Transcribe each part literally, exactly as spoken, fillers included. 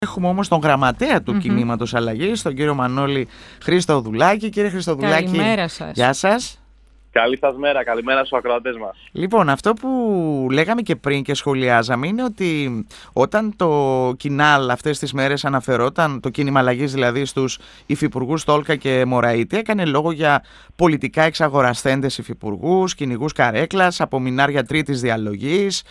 Έχουμε όμως τον γραμματέα του mm-hmm. κινήματος αλλαγής, τον κύριο Μανώλη Χριστοδουλάκη. Κύριε Χριστοδουλάκη, καλημέρα σας. Γεια σας. Καλή σας μέρα, καλημέρα στους ακροατές μας. Λοιπόν, αυτό που λέγαμε και πριν και σχολιάζαμε είναι ότι όταν το Κινάλ αυτές τις μέρες αναφερόταν, το κίνημα αλλαγής δηλαδή, στους υφυπουργούς Τόλκα και Μωραήτη, έκανε λόγο για πολιτικά εξαγορασθέντες υφυπουργούς, κυνηγούς καρέκλας, από μινάρια τρίτης διαλογής,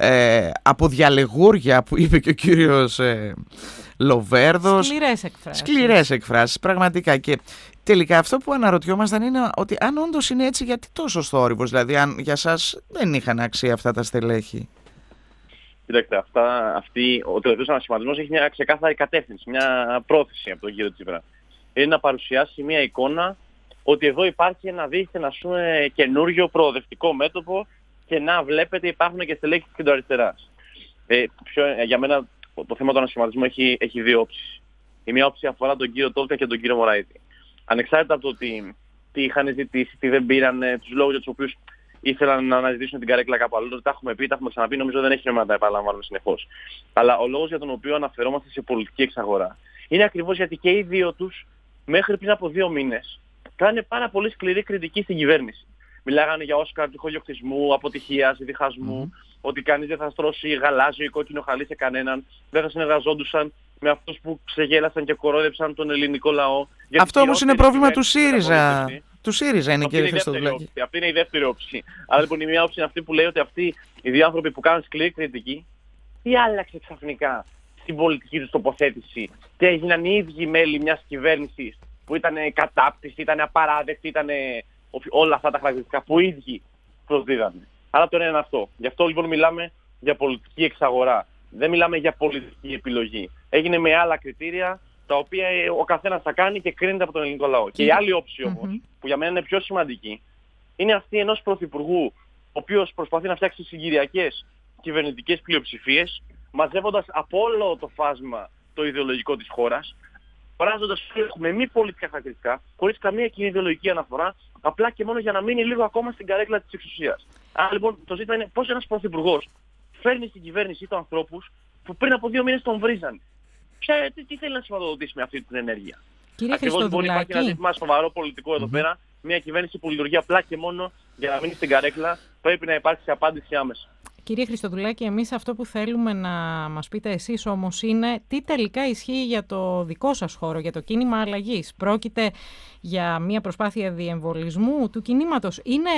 ε, από διαλεγούρια που είπε και ο κύριος ε, Λοβέρδος. Σκληρές εκφράσεις. Σκληρές εκφράσεις, πραγματικά. Και τελικά αυτό που αναρωτιόμασταν είναι ότι αν όντως είναι έτσι, γιατί τόσο θόρυβος, δηλαδή αν για σας δεν είχαν αξία αυτά τα στελέχη. Κοιτάξτε, αυτά, αυτή, ο τελευταίος ανασχηματισμός έχει μια ξεκάθαρη κατεύθυνση, μια πρόθεση από τον κύριο Τσίπρα. Είναι να παρουσιάσει μια εικόνα ότι εδώ υπάρχει ένα δίθεν, ας πούμε, καινούριο προοδευτικό μέτωπο και να βλέπετε υπάρχουν και στελέχη της κεντροαριστεράς. Ε, πιο, για μένα το θέμα του ανασχηματισμού έχει, έχει δύο όψεις. Η μία όψη αφορά τον κύριο Τόλκα και τον κύριο Μωραήτη. Ανεξάρτητα από το τι, τι είχαν ζητήσει, τι δεν πήραν, τους λόγους για τους οποίους ήθελαν να αναζητήσουν την καρέκλα κάπου αλλού, τα έχουμε πει, τα έχουμε ξαναπεί, νομίζω δεν έχει νόημα να τα επαναλαμβάνουμε συνεχώς. Αλλά ο λόγος για τον οποίο αναφερόμαστε σε πολιτική εξαγορά είναι ακριβώς γιατί και οι δύο τους μέχρι πριν από δύο μήνες κάνανε πάρα πολύ σκληρή κριτική στην κυβέρνηση. Μιλάγανε για Όσκαρ τυχοδιοκτισμού, αποτυχίας, διχασμού, mm-hmm. ότι κανείς δεν θα στρώσει γαλάζιο ή κόκκινο χαλί σε κανέναν, δεν θα συνεργαζόντουσαν με αυτούς που ξεγέλασαν και κορόδεψαν τον ελληνικό λαό. Αυτό όμως είναι πρόβλημα του ΣΥΡΙΖΑ. Του ΣΥΡΙΖΑ είναι, κύριε Χριστοδουλάκη. Αυτή είναι η δεύτερη όψη. Αλλά λοιπόν η μία όψη είναι αυτή που λέει ότι αυτοί οι δύο άνθρωποι που κάνουν σκληρή κριτική, τι άλλαξε ξαφνικά στην πολιτική τους τοποθέτηση και έγιναν οι ίδιοι μέλη μιας κυβέρνησης που ήταν κατάπτυστη, ήταν απαράδεκτη, ήταν όλα αυτά τα χαρακτηριστικά που οι ίδιοι προσδίδανε. Άρα το ένα είναι αυτό. Γι' αυτό λοιπόν μιλάμε για πολιτική εξαγορά. Δεν μιλάμε για πολιτική επιλογή. Έγινε με άλλα κριτήρια τα οποία ο καθένας θα κάνει και κρίνεται από τον ελληνικό λαό. Και η άλλη όψη όμως, mm-hmm. που για μένα είναι πιο σημαντική, είναι αυτή ενός πρωθυπουργού, ο οποίος προσπαθεί να φτιάξει συγκυριακές κυβερνητικές πλειοψηφίες, μαζεύοντας από όλο το φάσμα το ιδεολογικό της χώρας, παράζοντας με μη πολιτικά χαρακτηριστικά, χωρίς καμία κοινή ιδεολογική αναφορά, απλά και μόνο για να μείνει λίγο ακόμα στην καρέκλα της εξουσίας. Άρα λοιπόν το ζήτημα είναι πώς ένας πρωθυπουργός φέρνει στην κυβέρνησή του ανθρώπους που πριν από δύο μήνες τον βρίζανε. Ποια, τι, τι θέλει να σηματοδοτήσει με αυτή την ενέργεια. Κύριε Ακριβώς λοιπόν υπάρχει ένα ζήτημα σοβαρό πολιτικό εδώ mm-hmm. πέρα. Μια κυβέρνηση που λειτουργεί απλά και μόνο για να μείνει στην καρέκλα, πρέπει να υπάρξει απάντηση άμεσα. Κύριε Χριστοδουλάκη, εμείς αυτό που θέλουμε να μας πείτε εσείς όμως είναι τι τελικά ισχύει για το δικό σας χώρο, για το κίνημα αλλαγής. Πρόκειται για μια προσπάθεια διεμβολισμού του κινήματος. Είναι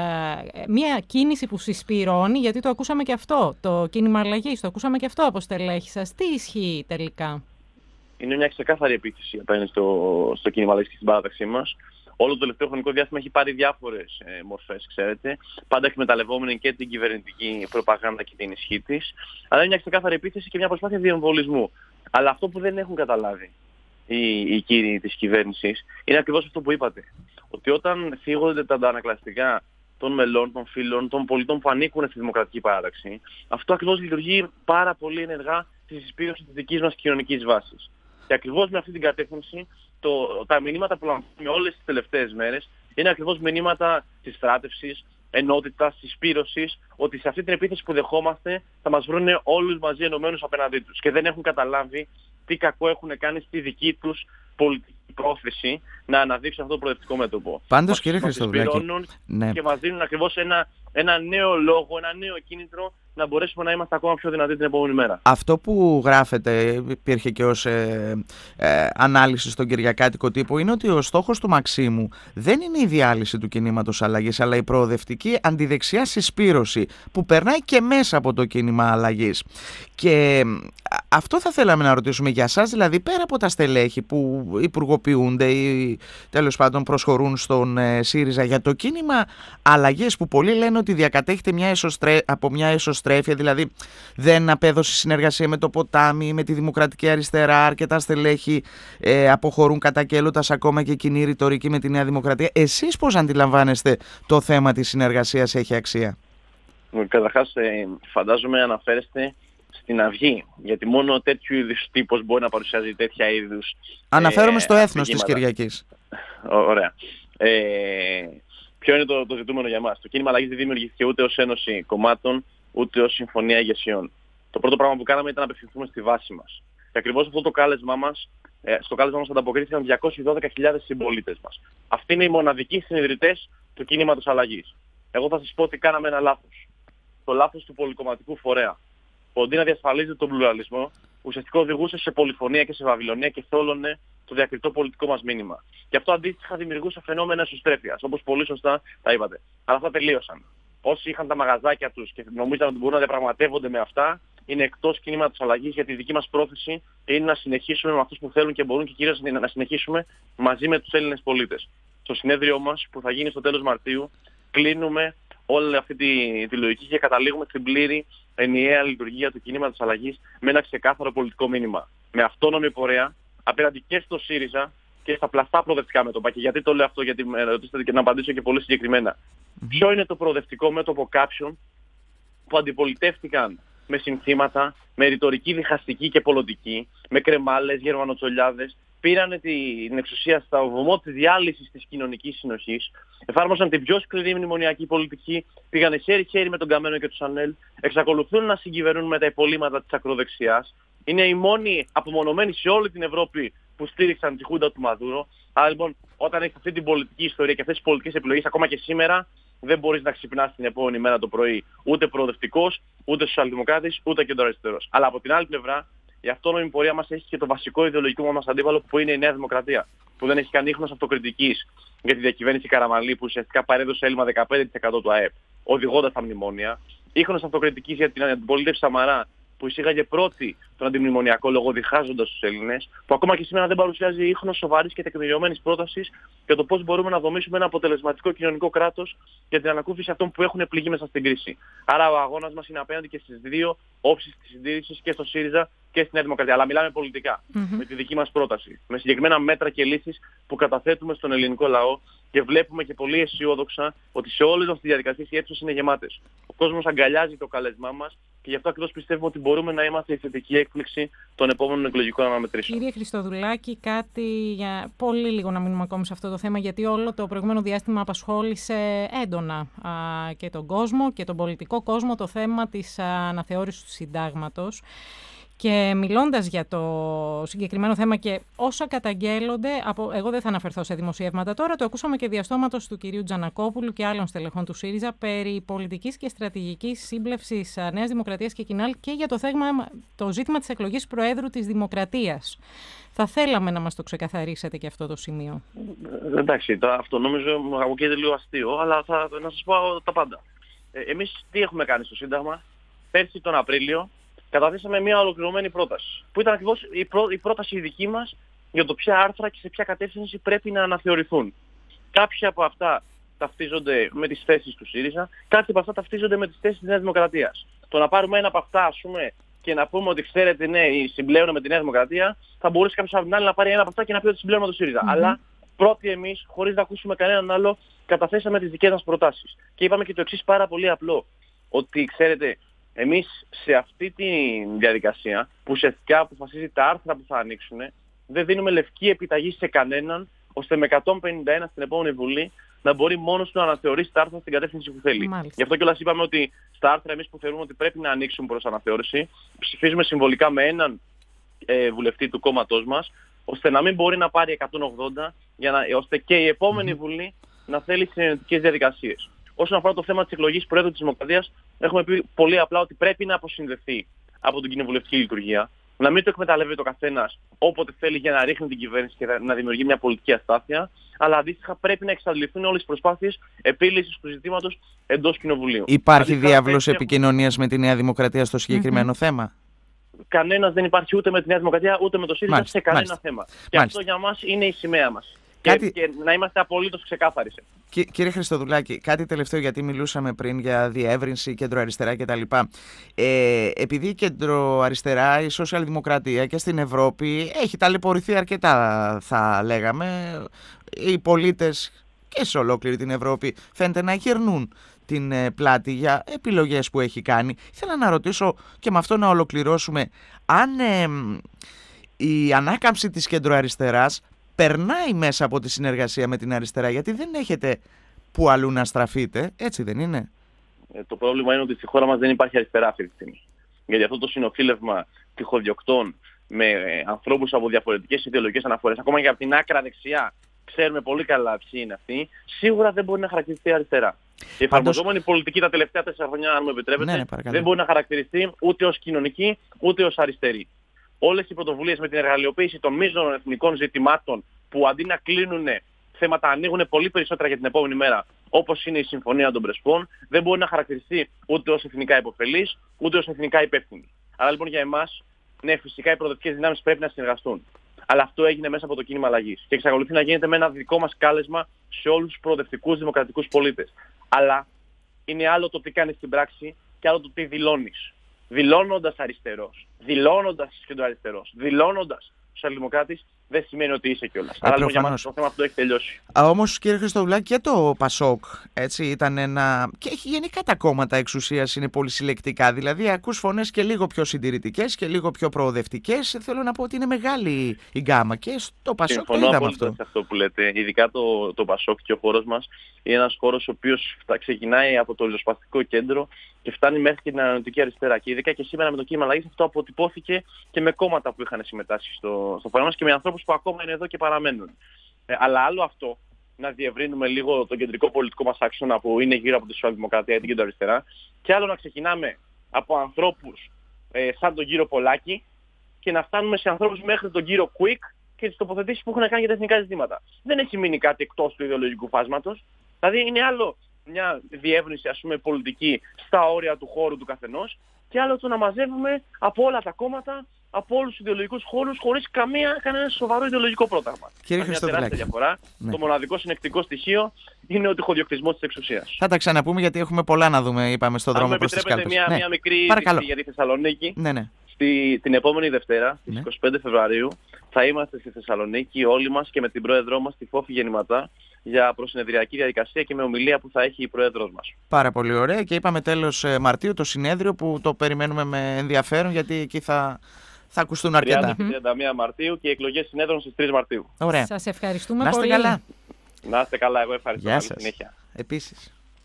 ε, μια κίνηση που συσπυρώνει, γιατί το ακούσαμε και αυτό, το κίνημα αλλαγής, το ακούσαμε και αυτό από στελέχη σας. Τι ισχύει τελικά? Είναι μια ξεκάθαρη επίθεση απέναντι στο, στο κίνημα αλλαγής και στην παράταξή μας. Όλο το τελευταίο χρονικό διάστημα έχει πάρει διάφορες ε, μορφές, ξέρετε. Πάντα εκμεταλλευόμενη και την κυβερνητική προπαγάνδα και την ισχύ της. Αλλά είναι μια ξεκάθαρη επίθεση και μια προσπάθεια διεμβολισμού. Αλλά αυτό που δεν έχουν καταλάβει οι, οι κύριοι της κυβέρνησης είναι ακριβώς αυτό που είπατε. Ότι όταν θίγονται τα αντανακλαστικά των μελών, των φίλων, των πολιτών που ανήκουν στη δημοκρατική παράταξη, αυτό ακριβώς λειτουργεί πάρα πολύ ενεργά στη συσπήρωση της δικής μας κοινωνικής βάσης. Και ακριβώς με αυτή την κατεύθυνση, το, τα μηνύματα που λαμβάνουμε όλες τις τελευταίες μέρες είναι ακριβώς μηνύματα της στράτευσης, ενότητας, συσπήρωσης, ότι σε αυτή την επίθεση που δεχόμαστε θα μας βρουν όλους μαζί ενωμένους απέναντί τους. Και δεν έχουν καταλάβει τι κακό έχουν κάνει στη δική τους πολιτική πρόθεση να αναδείξουν αυτό το προοδευτικό μέτωπο. Πάντως, κύριε Χριστοδουλάκη, ναι. και μας δίνουν ακριβώς ένα, ένα νέο λόγο, ένα νέο κίνητρο να μπορέσουμε να είμαστε ακόμα πιο δυνατοί την επόμενη μέρα. Αυτό που γράφεται, υπήρχε και ως ε, ε, ανάλυση στον κυριακάτικο τύπο, είναι ότι ο στόχος του Μαξίμου δεν είναι η διάλυση του κινήματος αλλαγής, αλλά η προοδευτική αντιδεξιά συσπήρωση που περνάει και μέσα από το κίνημα αλλαγής. Και αυτό θα θέλαμε να ρωτήσουμε για σας, δηλαδή πέρα από τα στελέχη που υπουργοποιούνται ή τέλος πάντων προσχωρούν στον ε, ΣΥΡΙΖΑ, για το κίνημα αλλαγής που πολλοί λένε ότι διακατέχεται μια εσωστρέ... από μια εσωστρέφεια, δηλαδή δεν απέδωσε συνεργασία με το ποτάμι, με τη Δημοκρατική Αριστερά, αρκετά στελέχη ε, αποχωρούν κατακέλλοντας ακόμα και κοινή ρητορική με τη Νέα Δημοκρατία. Εσείς πώς αντιλαμβάνεστε το θέμα της συνεργασίας έχει αξία? Καταρχάς, ε, φαντάζομαι αναφέρεστε στην Αυγή, γιατί μόνο τέτοιου είδους τύπος μπορεί να παρουσιάζει τέτοια είδους... Αναφέρομαι ε, στο έθνος της Κυριακής. Ωραία. Ε, ποιο είναι το, το ζητούμενο για μας? Το κίνημα αλλαγής δεν δημιουργήθηκε ούτε ως ένωση κομμάτων, ούτε ως συμφωνία ηγεσιών. Το πρώτο πράγμα που κάναμε ήταν να απευθυνθούμε στη βάση μας. Και ακριβώς αυτό το κάλεσμά μας, ε, στο κάλεσμά μας ανταποκρίθηκαν διακόσιες δώδεκα χιλιάδες συμπολίτες μας. Αυτοί είναι οι μοναδικοί συνειδητές του κινήματος αλλαγής. Εγώ θα σας πω ότι κάναμε ένα λάθος. Το λάθος του πολυκομματικού φορέα. Που αντί να διασφαλίζει τον πλουραλισμό, ουσιαστικά οδηγούσε σε πολυφωνία και σε βαβυλωνία και θόλωνε το διακριτό πολιτικό μας μήνυμα. Και αυτό αντίστοιχα δημιουργούσε φαινόμενα εσωστρέφειας, όπως πολύ σωστά τα είπατε. Αλλά αυτά τελείωσαν. Όσοι είχαν τα μαγαζάκια τους και νομίζαν ότι μπορούν να διαπραγματεύονται με αυτά, είναι εκτός κινήματος αλλαγής, γιατί η δική μας πρόθεση είναι να συνεχίσουμε με αυτούς που θέλουν και μπορούν και κυρίως να συνεχίσουμε μαζί με τους Έλληνες πολίτες. Στο συνέδριό μας που θα γίνει στο τέλος Μαρτίου, κλείνουμε όλη αυτή τη, τη λογική και καταλήγουμε στην πλήρη ενιαία λειτουργία του κινήματος αλλαγής με ένα ξεκάθαρο πολιτικό μήνυμα. Με αυτόνομη πορεία απέναντι και στο ΣΥΡΙΖΑ και στα πλαστά προοδευτικά μέτωπα. Και γιατί το λέω αυτό, γιατί με ρωτήσατε και να απαντήσω και πολύ συγκεκριμένα. Mm-hmm. Ποιο είναι το προοδευτικό μέτωπο κάποιων που αντιπολιτεύτηκαν με συνθήματα, με ρητορική διχαστική και πολιτική, με κρεμάλες, γερμανοτσολιάδες, πήραν την εξουσία στα βωμό της διάλυσης της κοινωνικής συνοχής, εφάρμοσαν την πιο σκληρή μνημονιακή πολιτική, πήγανε χέρι-χέρι με τον Καμένο και του Σανέλ, εξακολουθούν να συγκυβερνούν με τα υπολείμματα της ακροδεξιάς, είναι οι μόνοι απομονωμένοι σε όλη την Ευρώπη που στήριξαν τη χούντα του Μαδούρο. Άρα λοιπόν, όταν έχεις αυτή την πολιτική ιστορία και αυτές τις πολιτικές επιλογές, ακόμα και σήμερα, δεν μπορείς να ξυπνάς την επόμενη μέρα το πρωί ούτε προοδευτικός, ούτε σοσιαλδημοκράτης, ούτε κεντροαριστερός. Αλλά από την άλλη πλευρά, η αυτόνομη πορεία μας έχει και το βασικό ιδεολογικό μας αντίπαλο που είναι η Νέα Δημοκρατία. Που δεν έχει καν ίχνος αυτοκριτικής για τη διακυβέρνηση Καραμανλή που ουσιαστικά παρέδωσε έλλειμμα δεκαπέντε τοις εκατό του ΑΕΠ, οδηγώντας τα μνημόνια. Ίχνος αυτοκριτικής για την αντιπολίτευση Σαμαρά που εισήγαγε πρώτη τον αντιμνημονιακό λόγο διχάζοντας τους Έλληνες, που ακόμα και σήμερα δεν παρουσιάζει ίχνος σοβαρής και τεκμηριωμένης πρότασης για το πώς μπορούμε να δομήσουμε ένα αποτελεσματικό κοινωνικό κράτος για την ανακούφιση αυτών που έχουν πληγεί μέσα στην κρίση. Άρα ο αγώνας μας είναι απέναντι και στις δύο όψεις της συντήρησης, και στο ΣΥΡΙΖΑ και στη Νέα Δημοκρατία. Αλλά μιλάμε πολιτικά, mm-hmm. με τη δική μας πρόταση, με συγκεκριμένα μέτρα και λύσεις που καταθέτουμε στον ελληνικό λαό και βλέπουμε και πολύ αισιόδοξα ότι σε όλες τις διαδικασίες οι αίθουσες είναι γεμάτες. Ο κόσμος αγκαλιάζει το κάλεσμά μας και γι' αυτό ακριβώς πιστεύουμε ότι μπορούμε να είμαστε η θετική έκπληξη των επόμενων εκλογικών αναμετρήσεων. Κύριε Χριστοδουλάκη, κάτι για πολύ λίγο να μείνουμε ακόμη σε αυτό το θέμα, γιατί όλο το προηγούμενο διάστημα απασχόλησε έντονα α, και τον κόσμο και τον πολιτικό κόσμο το θέμα της αναθεώρησης του συντάγματος. Και μιλώντας για το συγκεκριμένο θέμα και όσα καταγγέλλονται, από, εγώ δεν θα αναφερθώ σε δημοσιεύματα τώρα, το ακούσαμε και διαστόματος του κυρίου Τζανακόπουλου και άλλων στελεχών του ΣΥΡΙΖΑ περί πολιτικής και στρατηγικής σύμπλευσης Νέας Δημοκρατίας και Κινάλ και για το, θέμα, το ζήτημα της εκλογής Προέδρου της Δημοκρατίας. Θα θέλαμε να μας το ξεκαθαρίσετε και αυτό το σημείο. Εντάξει, το, αυτό νομίζω μου ακούγεται λίγο αστείο, αλλά θα, να σας πω τα πάντα. Ε, εμείς τι έχουμε κάνει στο Σύνταγμα? Πέρσι τον Απρίλιο καταθέσαμε μια ολοκληρωμένη πρόταση, που ήταν ακριβώς η, πρό, η πρόταση η δική μας για το ποια άρθρα και σε ποια κατεύθυνση πρέπει να αναθεωρηθούν. Κάποια από αυτά ταυτίζονται με τις θέσεις του ΣΥΡΙΖΑ, κάποια από αυτά ταυτίζονται με τις θέσεις της Νέας Δημοκρατίας. Το να πάρουμε ένα από αυτά, ας πούμε, και να πούμε ότι ξέρετε, ναι, συμπλέουν με τη Νέα Δημοκρατία, θα μπορούσε κάποιος από την άλλη να πάρει ένα από αυτά και να πει ότι συμπλέουν με το ΣΥΡΙΖΑ. Mm-hmm. Αλλά πρώτοι εμείς, χωρίς να ακούσουμε κανέναν άλλο, καταθέσαμε τις δικές μας προτάσεις. Και είπαμε και το εξής πάρα πολύ απλό, ότι ξέρετε, εμείς σε αυτή τη διαδικασία που ουσιαστικά αποφασίζει τα άρθρα που θα ανοίξουν, δεν δίνουμε λευκή επιταγή σε κανέναν, ώστε με εκατόν πενήντα ένα στην επόμενη Βουλή να μπορεί μόνος του να αναθεωρήσει τα άρθρα στην κατεύθυνση που θέλει. Μάλιστα. Γι' αυτό κιόλας είπαμε ότι στα άρθρα εμείς που θεωρούμε ότι πρέπει να ανοίξουν προς αναθεώρηση, ψηφίζουμε συμβολικά με έναν ε, βουλευτή του κόμματός μας, ώστε να μην μπορεί να πάρει εκατόν ογδόντα, για να, ώστε και η επόμενη mm-hmm. Βουλή να θέλει συνενετικές διαδικασίες. Όσον αφορά το θέμα της εκλογής Προέδρου της Δημοκρατίας, έχουμε πει πολύ απλά ότι πρέπει να αποσυνδεθεί από την κοινοβουλευτική λειτουργία, να μην το εκμεταλλεύεται ο καθένας όποτε θέλει για να ρίχνει την κυβέρνηση και να δημιουργεί μια πολιτική αστάθεια, αλλά αντίστοιχα πρέπει να εξαντληθούν όλες τις προσπάθειες επίλυσης του ζητήματος εντός κοινοβουλίου. Υπάρχει διάβλος επικοινωνίας με τη Νέα Δημοκρατία στο συγκεκριμένο mm-hmm. θέμα? Κανένας δεν υπάρχει ούτε με τη Νέα Δημοκρατία ούτε με το ΣΥΡΙΖΑ μάλιστα, σε κανένα μάλιστα. θέμα. Και μάλιστα. αυτό για μας είναι η σημαία μας. Κάτι... Και, και να είμαστε απολύτως ξεκάθαροι. Κυ, κύριε Χριστοδουλάκη, κάτι τελευταίο, γιατί μιλούσαμε πριν για διεύρυνση, κεντροαριστερά κτλ. Ε, επειδή η κεντροαριστερά, η σοσιαλδημοκρατία και στην Ευρώπη έχει ταλαιπωρηθεί αρκετά, θα λέγαμε, οι πολίτες και σε ολόκληρη την Ευρώπη φαίνεται να γυρνούν την πλάτη για επιλογές που έχει κάνει. Ήθελα να ρωτήσω και με αυτό να ολοκληρώσουμε, αν ε, η ανάκαμψη της κεντροαριστεράς περνάει μέσα από τη συνεργασία με την αριστερά, γιατί δεν έχετε που αλλού να στραφείτε, έτσι δεν είναι? Ε, το πρόβλημα είναι ότι στη χώρα μας δεν υπάρχει αριστερά αυτή τη στιγμή. Γιατί αυτό το συνοθήλευμα τυχοδιοκτών, με ε, ανθρώπους από διαφορετικές ιδεολογικές αναφορές, ακόμα και από την άκρα δεξιά, ξέρουμε πολύ καλά ποιοι είναι αυτοί, σίγουρα δεν μπορεί να χαρακτηριστεί αριστερά. Η εφαρμοζόμενη πολιτική τα τελευταία τέσσερα χρόνια, αν μου επιτρέπετε, ναι, ναι, δεν μπορεί να χαρακτηριστεί ούτε ως κοινωνική ούτε ως αριστερή. Όλες οι πρωτοβουλίες με την εργαλειοποίηση των μείζωνων εθνικών ζητημάτων που αντί να κλείνουν θέματα ανοίγουν πολύ περισσότερα για την επόμενη μέρα, όπως είναι η Συμφωνία των Πρεσπών, δεν μπορεί να χαρακτηριστεί ούτε ως εθνικά υποφελής ούτε ως εθνικά υπεύθυνη. Άρα λοιπόν για εμάς, ναι, φυσικά οι προοδευτικές δυνάμεις πρέπει να συνεργαστούν. Αλλά αυτό έγινε μέσα από το κίνημα αλλαγής και εξακολουθεί να γίνεται με ένα δικό μας κάλεσμα σε όλους τους προοδευτικούς δημοκρατικούς πολίτες. Αλλά είναι άλλο το τι κάνεις στην πράξη και άλλο το τι δηλώνεις. Δηλώνοντας αριστερός, δηλώνοντας κεντροαριστερός, δηλώνοντας σοσιαλδημοκράτης, δεν σημαίνει ότι είσαι κιόλας. Άρα λοιπόν για μας το θέμα αυτό έχει τελειώσει. Όμως κύριε Χριστοδουλάκη, και το Πασόκ έτσι, ήταν ένα. Και έχει γενικά τα κόμματα εξουσίας είναι πολύ συλλεκτικά. Δηλαδή ακούς φωνές και λίγο πιο συντηρητικές και λίγο πιο προοδευτικές. Θέλω να πω ότι είναι μεγάλη η γκάμα. Και στο Πασόκ Συμφωνώ το είδαμε αυτό. αυτό. Σε αυτό που λέτε. Ειδικά το, το Πασόκ και ο χώρος μας είναι ένας χώρος ο οποίος ξεκινάει από το ριζοσπαστικό κέντρο και φτάνει μέχρι και την ανανεωτική αριστερά. Και ειδικά και σήμερα με το κίνημα αλλαγής αυτό αποτυπώθηκε και με κόμματα που είχαν συμμετάσχει στο, στο παρόν μας και με ανθρώπους που ακόμα είναι εδώ και παραμένουν. Ε, αλλά άλλο αυτό, να διευρύνουμε λίγο τον κεντρικό πολιτικό μας άξονα που είναι γύρω από τη σοσιαλδημοκρατία ή την κεντροαριστερά, και άλλο να ξεκινάμε από ανθρώπους ε, σαν τον κύριο Πολάκη και να φτάνουμε σε ανθρώπους μέχρι τον κύριο Κουίκ και τις τοποθετήσεις που έχουν κάνει για τα εθνικά ζητήματα. Δεν έχει μείνει κάτι εκτός του ιδεολογικού φάσματος. Δηλαδή είναι άλλο μια διεύρυνση, ας πούμε, πολιτική στα όρια του χώρου του καθενός και άλλο το να μαζεύουμε από όλα τα κόμματα, από όλους τους ιδεολογικούς χώρους, χωρίς καμία, κανένα σοβαρό ιδεολογικό πρόταγμα. Κύριε Μια τεράστια διαφορά. Ναι. Το μοναδικό συνεκτικό στοιχείο είναι ο τυχοδιοκτισμός της εξουσίας. Θα τα ξαναπούμε γιατί έχουμε πολλά να δούμε, είπαμε, στον δρόμο προς τις κάλπες. Μια, ναι. μια μικρή Παρακαλώ. για τη Θεσσαλονίκη. Ναι, ναι. Στη, την επόμενη Δευτέρα, στις ναι. είκοσι πέντε Φεβρουαρίου, θα είμαστε στη Θεσσαλονίκη όλοι μας και με την πρόεδρό μας, τη Φόφη Γεννηματά, για προσυνεδριακή διαδικασία και με ομιλία που θα έχει η πρόεδρος μας. Πάρα πολύ ωραία. Και είπαμε τέλος Μαρτίου το συνέδριο που το περιμένουμε με ενδιαφέρον γιατί εκεί θα, θα ακουστούν αρκετά. τριάντα και τριάντα μία Μαρτίου και οι εκλογές συνέδρων στις τρεις Μαρτίου. Ωραία. Σας ευχαριστούμε να πολύ. Να είστε καλά. Να είστε καλά. Εγώ ευχαριστώ. Γεια Καλή σας. συνέχεια. Επίσης.